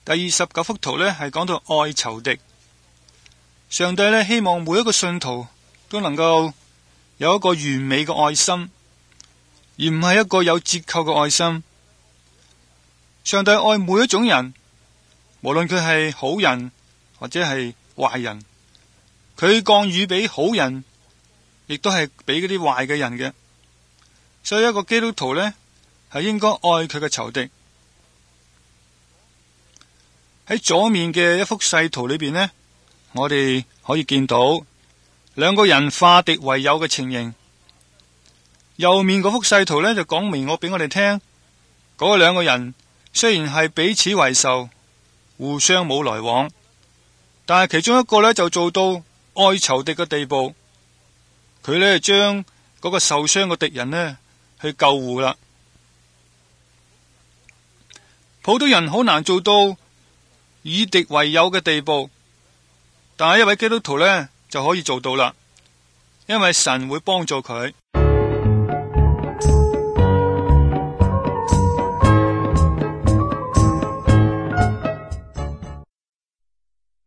第29幅圖呢，係講到愛仇敵。上帝呢，希望每一個信徒都能夠有一個完美嘅愛心，而唔係一個有折扣嘅愛心。上帝愛每一種人，無論佢係好人或者係壞人，佢降雨俾好人，亦都係俾嗰啲壞嘅人嘅。所以一個基督徒呢，係應該愛佢嘅仇敵。喺左面嘅一幅細圖裏邊呢，我哋可以見到兩個人化敵為友嘅情形。右面嗰幅細圖呢，就講明俾我哋聽，嗰兩個人雖然係彼此為仇，互相冇來往，但係其中一個呢，就做到愛仇敵嘅地步，佢呢，將嗰個受傷嘅敵人呢，去救護啦。普通人好難做到以敵為友嘅地步，但係一位基督徒呢，就可以做到啦，因為神會幫助佢。